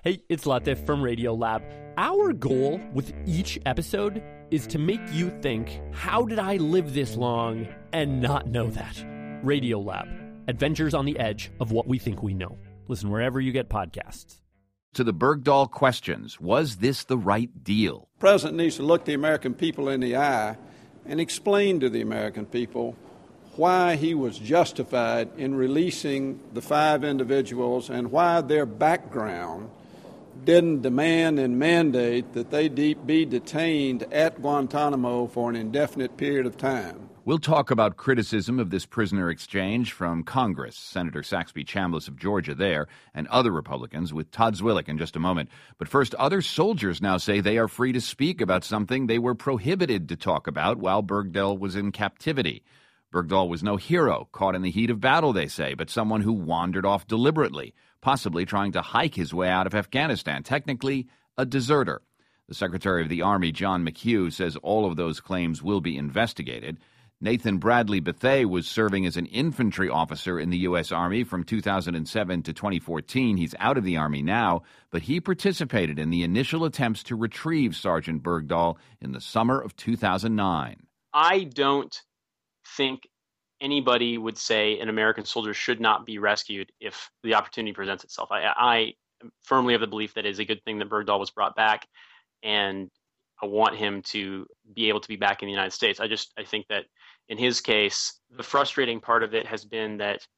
Hey, it's Latif from Radiolab. Our goal with each episode is to make you think, how did I live this long and not know that? Radiolab, adventures on the edge of what we think we know. Listen wherever you get podcasts. To the Bergdahl questions, was this the right deal? The president needs to look the American people in the eye and explain to the American people why he was justified in releasing the 5 individuals and why their background didn't demand and mandate that they be detained at Guantanamo for an indefinite period of time. We'll talk about criticism of this prisoner exchange from Congress, Senator Saxby Chambliss of Georgia there, and other Republicans with Todd Zwillich in just a moment. But first, other soldiers now say they are free to speak about something they were prohibited to talk about while Bergdahl was in captivity. Bergdahl was no hero, caught in the heat of battle, they say, but someone who wandered off deliberately, possibly trying to hike his way out of Afghanistan, technically a deserter. The Secretary of the Army, John McHugh, says all of those claims will be investigated. Nathan Bradley Bethea was serving as an infantry officer in the U.S. Army from 2007 to 2014. He's out of the Army now, but he participated in the initial attempts to retrieve Sergeant Bergdahl in the summer of 2009. I don't think anybody would say an American soldier should not be rescued if the opportunity presents itself. I firmly have the belief that it is a good thing that Bergdahl was brought back, and I want him to be able to be back in the United States. I think that in his case, the frustrating part of it has been that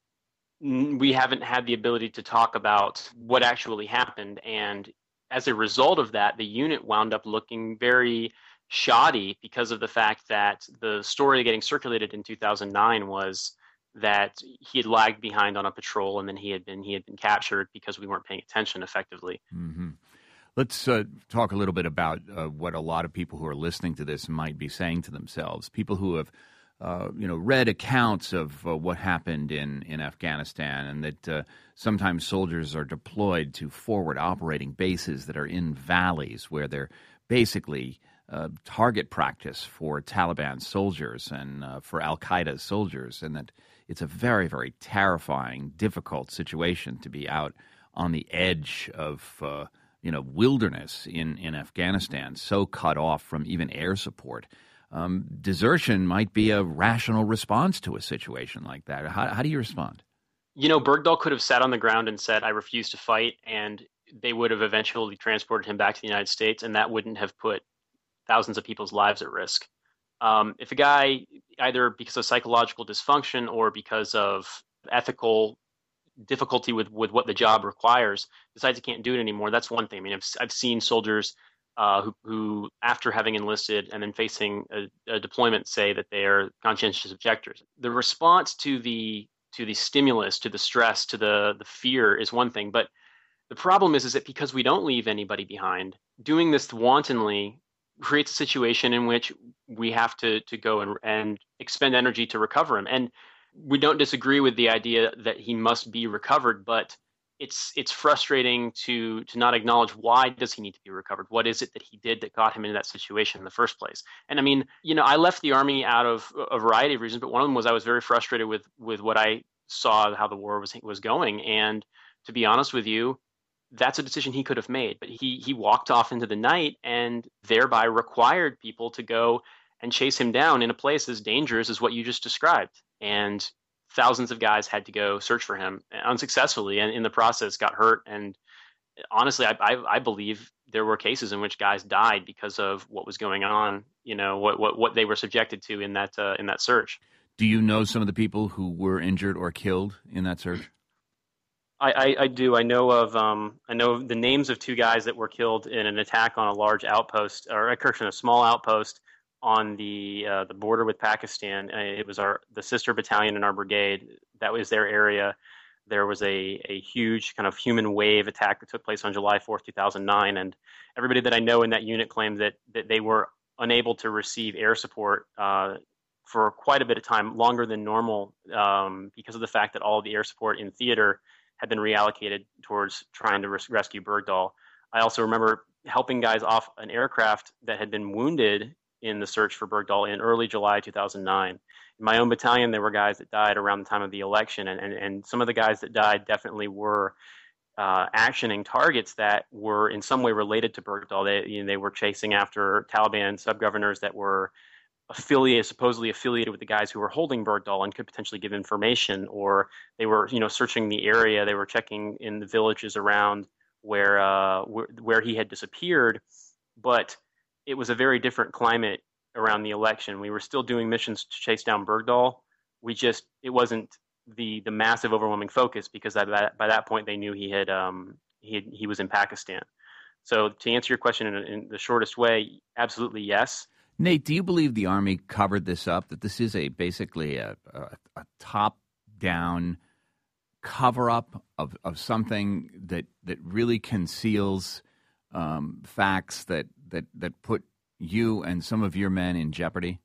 we haven't had the ability to talk about what actually happened. And as a result of that, the unit wound up looking very shoddy because of the fact that the story getting circulated in 2009 was that he had lagged behind on a patrol and then he had been captured because we weren't paying attention effectively. Mm-hmm. Let's talk a little bit about what a lot of people who are listening to this might be saying to themselves. People who have, read accounts of what happened in Afghanistan, and that sometimes soldiers are deployed to forward operating bases that are in valleys where they're basically target practice for Taliban soldiers and for Al-Qaeda soldiers, and that it's a very, very terrifying, difficult situation to be out on the edge of wilderness in Afghanistan, so cut off from even air support. Desertion might be a rational response to a situation like that. How do you respond? Bergdahl could have sat on the ground and said, I refuse to fight, and they would have eventually transported him back to the United States, and that wouldn't have put thousands of people's lives at risk. If a guy, either because of psychological dysfunction or because of ethical difficulty with what the job requires, decides he can't do it anymore, that's one thing. I mean, I've seen soldiers who, after having enlisted and then facing a deployment, say that they are conscientious objectors. The response to the stimulus, to the stress, to the fear is one thing, but the problem is that because we don't leave anybody behind, doing this wantonly creates a situation in which we have to go and expend energy to recover him. And we don't disagree with the idea that he must be recovered, but it's frustrating to not acknowledge, why does he need to be recovered? What is it that he did that got him into that situation in the first place? And I mean, I left the Army out of a variety of reasons, but one of them was I was very frustrated with what I saw, how the war was going. And to be honest with you, that's a decision he could have made, but he walked off into the night and thereby required people to go and chase him down in a place as dangerous as what you just described. And thousands of guys had to go search for him unsuccessfully, and in the process got hurt. And honestly, I believe there were cases in which guys died because of what was going on, what they were subjected to in that search. Do you know some of the people who were injured or killed in that search? I do. I know the names of 2 guys that were killed in an attack on a large outpost, or a small outpost on the border with Pakistan. It was the sister battalion in our brigade. That was their area. There was a huge kind of human wave attack that took place on July 4th, 2009. And everybody that I know in that unit claimed that they were unable to receive air support for quite a bit of time, longer than normal, because of the fact that all of the air support in theater had been reallocated towards trying to rescue Bergdahl. I also remember helping guys off an aircraft that had been wounded in the search for Bergdahl in early July 2009. In my own battalion, there were guys that died around the time of the election, and some of the guys that died definitely were actioning targets that were in some way related to Bergdahl. They were chasing after Taliban sub-governors that were supposedly affiliated with the guys who were holding Bergdahl and could potentially give information, or they were, searching the area. They were checking in the villages around where he had disappeared. But it was a very different climate around the election. We were still doing missions to chase down Bergdahl. It wasn't the massive, overwhelming focus, because by that point they knew he was in Pakistan. So to answer your question in the shortest way, absolutely yes. Nate, do you believe the Army covered this up, that this is basically a top-down cover-up of something that really conceals facts that put you and some of your men in jeopardy?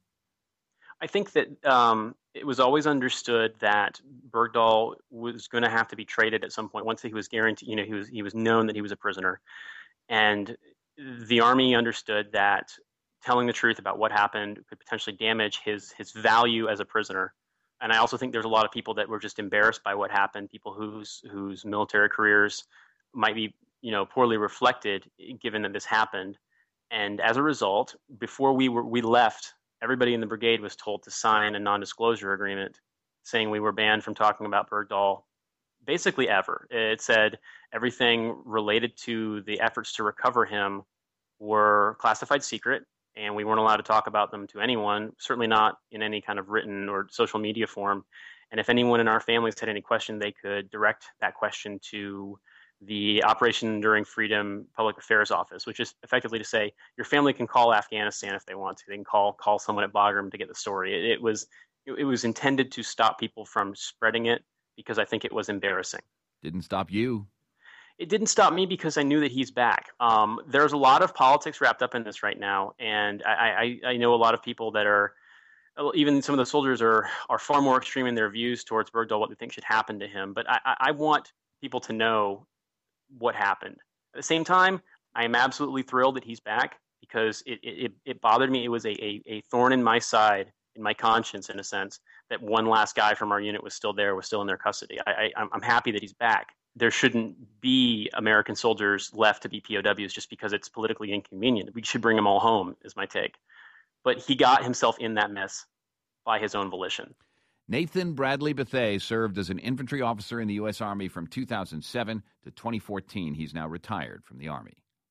I think that it was always understood that Bergdahl was going to have to be traded at some point. Once he was guaranteed, he was known that he was a prisoner, and the Army understood that telling the truth about what happened could potentially damage his value as a prisoner. And I also think there's a lot of people that were just embarrassed by what happened, people whose military careers might be, poorly reflected given that this happened. And as a result, before we left, everybody in the brigade was told to sign a non-disclosure agreement saying we were banned from talking about Bergdahl basically ever. It said everything related to the efforts to recover him were classified secret, and we weren't allowed to talk about them to anyone, certainly not in any kind of written or social media form. And if anyone in our families had any question, they could direct that question to the Operation Enduring Freedom Public Affairs Office, which is effectively to say your family can call Afghanistan if they want to. They can call someone at Bagram to get the story. It was intended to stop people from spreading it, because I think it was embarrassing. Didn't stop you. It didn't stop me because I knew that he's back. There's a lot of politics wrapped up in this right now, and I know a lot of people that are, even some of the soldiers are far more extreme in their views towards Bergdahl, what they think should happen to him. But I want people to know what happened. At the same time, I am absolutely thrilled that he's back, because it bothered me. It was a thorn in my side, in my conscience, in a sense, that one last guy from our unit was still in their custody. I'm happy that he's back. There shouldn't be American soldiers left to be POWs just because it's politically inconvenient. We should bring them all home, is my take. But he got himself in that mess by his own volition. Nathan Bradley Bethea served as an infantry officer in the U.S. Army from 2007 to 2014. He's now retired from the Army.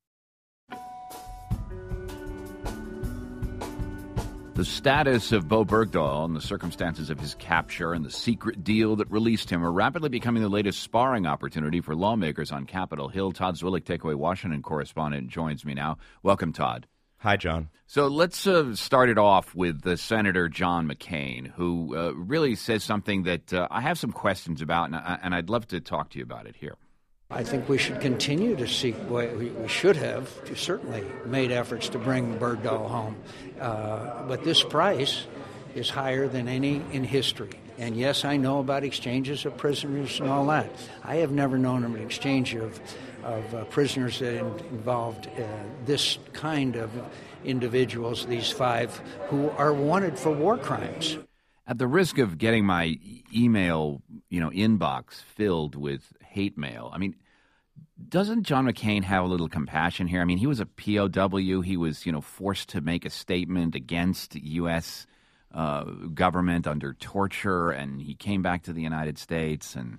The status of Bowe Bergdahl and the circumstances of his capture and the secret deal that released him are rapidly becoming the latest sparring opportunity for lawmakers on Capitol Hill. Todd Zwillich, Takeaway Washington correspondent, joins me now. Welcome, Todd. Hi, John. So let's start it off with Senator John McCain, who really says something that I have some questions about, and I'd love to talk to you about it here. I think we should continue to seek what we should have certainly made efforts to bring Bergdahl home. But this price is higher than any in history. And yes, I know about exchanges of prisoners and all that. I have never known of an exchange of prisoners that involved this kind of individuals, these 5 who are wanted for war crimes. At the risk of getting my email, inbox filled with hate mail, I mean, doesn't John McCain have a little compassion here? I mean, he was a POW. He was, forced to make a statement against U.S. Government under torture, and he came back to the United States. And,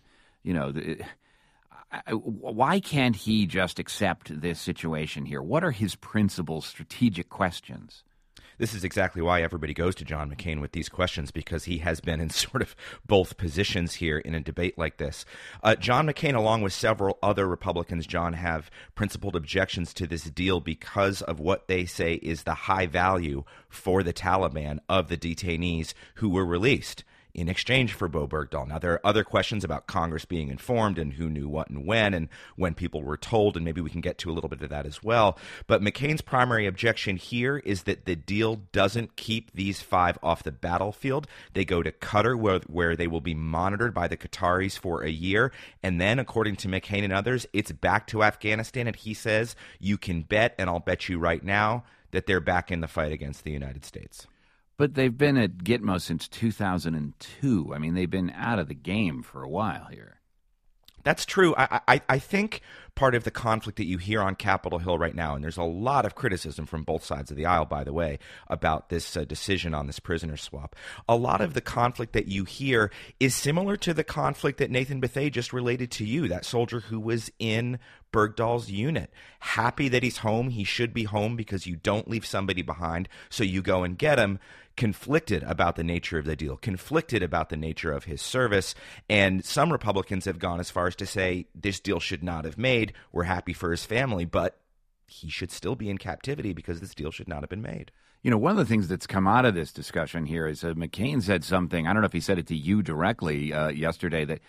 why can't he just accept this situation here? What are his principal strategic questions? This is exactly why everybody goes to John McCain with these questions, because he has been in sort of both positions here in a debate like this. John McCain, along with several other Republicans, John, have principled objections to this deal because of what they say is the high value for the Taliban of the detainees who were released in exchange for Bowe Bergdahl. Now, there are other questions about Congress being informed and who knew what and when people were told, and maybe we can get to a little bit of that as well. But McCain's primary objection here is that the deal doesn't keep these 5 off the battlefield. They go to Qatar, where they will be monitored by the Qataris for a year. And then, according to McCain and others, it's back to Afghanistan. And he says, you can bet, and I'll bet you right now, that they're back in the fight against the United States. But they've been at Gitmo since 2002. I mean, they've been out of the game for a while here. That's true. I think part of the conflict that you hear on Capitol Hill right now, and there's a lot of criticism from both sides of the aisle, by the way, about this decision on this prisoner swap. A lot of the conflict that you hear is similar to the conflict that Nathan Bethea just related to you, that soldier who was in Bergdahl's unit. Happy that he's home. He should be home because you don't leave somebody behind, so you go and get him. Conflicted about the nature of the deal, conflicted about the nature of his service, and some Republicans have gone as far as to say this deal should not have made. We're happy for his family, but he should still be in captivity because this deal should not have been made. You know, one of the things that's come out of this discussion here is McCain said something. I don't know if he said it to you directly yesterday that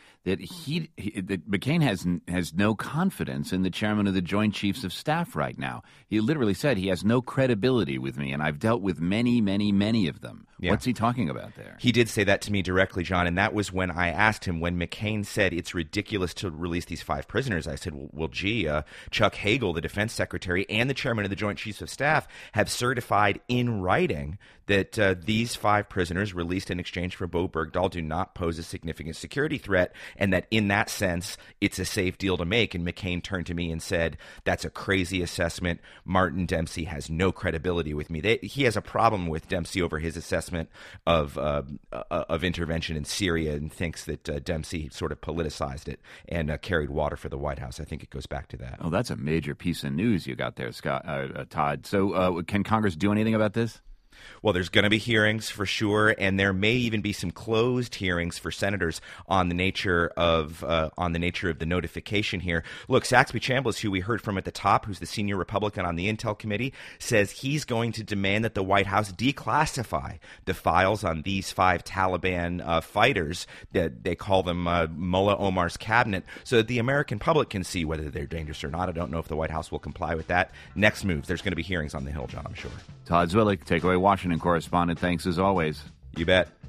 McCain has no confidence in the chairman of the Joint Chiefs of Staff right now. He literally said he has no credibility with me, and I've dealt with many, many, many of them. Yeah. What's he talking about there? He did say that to me directly, John, and that was when I asked him when McCain said it's ridiculous to release these 5 prisoners. I said, well, gee, Chuck Hagel, the defense secretary, and the chairman of the Joint Chiefs of Staff have certified in writing that these 5 prisoners released in exchange for Bowe Bergdahl do not pose a significant security threat, and that in that sense, it's a safe deal to make. And McCain turned to me and said, that's a crazy assessment. Martin Dempsey has no credibility with me. He has a problem with Dempsey over his assessment of intervention in Syria and thinks that Dempsey sort of politicized it and carried water for the White House. I think it goes back to that. Oh, that's a major piece of news you got there, Todd. So can Congress do anything about this? Well, there's going to be hearings for sure, and there may even be some closed hearings for senators on the nature of the notification here. Look, Saxby Chambliss, who we heard from at the top, who's the senior Republican on the Intel Committee, says he's going to demand that the White House declassify the files on these 5 Taliban fighters. That they call them Mullah Omar's cabinet, so that the American public can see whether they're dangerous or not. I don't know if the White House will comply with that. Next moves, there's going to be hearings on the Hill, John, I'm sure. Todd Zwillich, Takeaway Washington correspondent. Thanks as always. You bet.